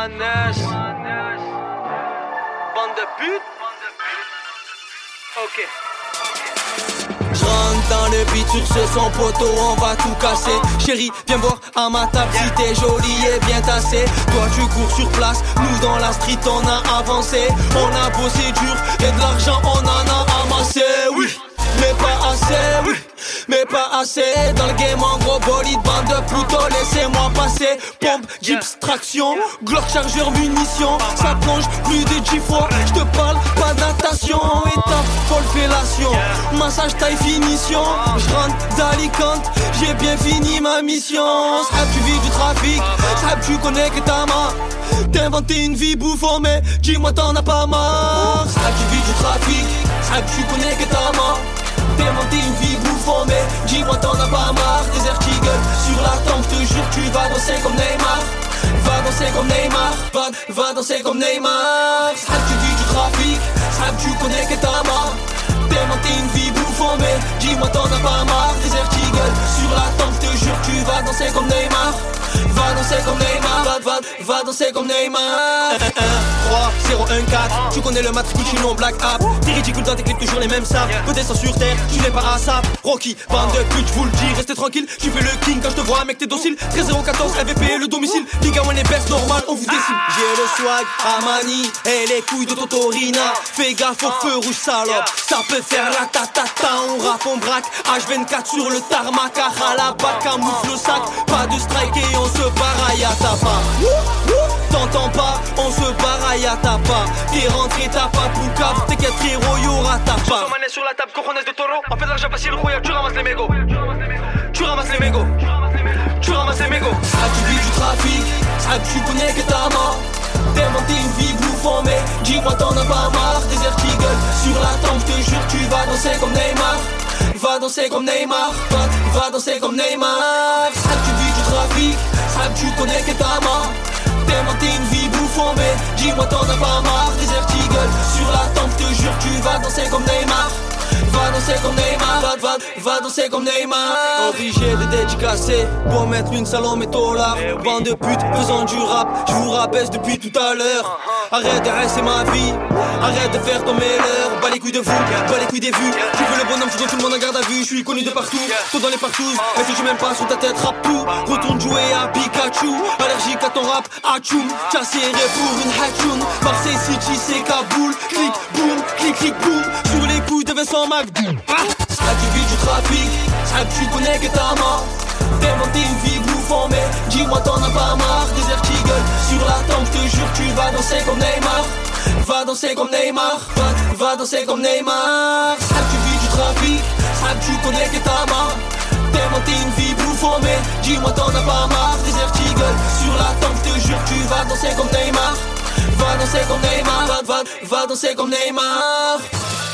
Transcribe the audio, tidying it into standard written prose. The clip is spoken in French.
Johannes. Bande de pute. Ok. J'rentre dans le beat sur ce son poteau, on va tout casser. Chérie, viens boire à ma table si t'es jolie et bien tassée. Toi tu cours sur place, nous dans la street on a avancé. On a bossé dur et de l'argent on en a amassé. Oui, mais pas assez, oui, mais pas assez. Dans le game en gros bolide, bande de Pluto, laissez-moi passer. Pompe, gyps, traction, Glock, chargeur, munition. Ça plonge plus de 10 fois, j'te parle pas de natation. Étape, folle fellation, massage, taille, finition. J'rentre d'Alicante, j'ai bien fini ma mission. Sahab, tu vis du trafic, Sahab, tu connais que ta main. T'as inventé une vie bouffon, mais dis-moi t'en as pas marre. Sahab, tu vis du trafic, Sahab, tu connais que ta main. T'as inventé une vie bouffon, mais dis-moi t'en as pas marre. Desert Eagle sur la tempe, j'te jure tu vas danser comme Neymar. Va danser comme Neymar, va danser comme Neymar. Sahab, tu vis du trafic, Sahab, tu connais que ta main. T'as inventé une vie bouffon, mais dis-moi t'en as pas marre. Desert Eagle sur la tempe, j'te jure tu vas danser comme Neymar. Va danser comme Neymar, va danser comme Neymar. 1, 1, 3, 0, 1, 4. Tu connais le matricule, je suis non black app. T'es ridicule dans tes clips, toujours les mêmes sables. Côté sans sur terre, tu n'es pas à ça. Rocky, bande de pute, j'vous le dis, restez tranquille. Tu fais le king quand je te vois, mec, t'es docile. 13 014, MVP, le domicile. Liga, on les baisse normal, on vous décime. J'ai le swag, Amani, et les couilles de Totorina. Fais gaffe au feu rouge, salope. Ça peut faire la tatata, on rappe, on braque. H24 sur le tarmac, à la bac, camoufle le sac. Pas de strike et on se baraille à ta part. T'entends pas, on se baraille à ta part. T'es rentré, t'as pas poucave, t'es 4 héros, y'aura ta part. Manet sur la table, cojones de taureau. En fait l'argent facile, royal, tu ramasses les mégots. Tu ramasses les mégots. Tu ramasses les mégots. Sahab, tu vis du trafic, Sahab, tu connais que ta main. T'as inventé une vie bouffon, mais dis-moi t'en as pas marre. Desert Eagle sur la tempe, j'te jure tu vas danser comme Neymar. Va danser comme Neymar, va danser comme Neymar. Sahab, tu vis du trafic, Sahab, tu connais que ta main. T'as inventé une vie bouffon, mais dis-moi t'en as pas marre. Desert Eagle sur la tempe, j'te jure tu vas danser comme Neymar. Va danser comme Neymar, va danser comme Neymar. Obligé de dédicacer pour mettre une salon métolard. Bande de putes faisant du rap, je vous rabaisse depuis tout à l'heure. Arrête de rester ma vie, arrête de faire tomber l'heure. Bas les couilles de vous, bas les couilles des vues. Tu veux le bonhomme, tu donnes tout le monde en garde à vue. Je suis connu de partout, tout dans les partout. Et si tu m'aimes pas sur ta tête, rap tout. Retourne jouer à Pikachu, allergique à ton rap, atchoum. T'as serré pour une hatchoun. Marseille City c'est Kaboul. Clic, boum, clic, clic, boum. Sur les couilles de Vincent McDoom. Sahab, tu vis du trafic, Sahab, tu connais que ta main. T'as inventé une vie bouffon, mais dis-moi t'en as pas marre. Desert Eagle sur la tempe, j'te jure tu vas danser comme Neymar. Va danser comme Neymar, va danser comme Neymar. Sahab, tu vis du trafic, Sahab, tu connais que ta main. T'as inventé une vie bouffon, mais dis-moi t'en as pas marre. Desert Eagle sur la tempe, j'te jure tu vas danser comme Neymar. Va danser comme Neymar, va danser comme Neymar.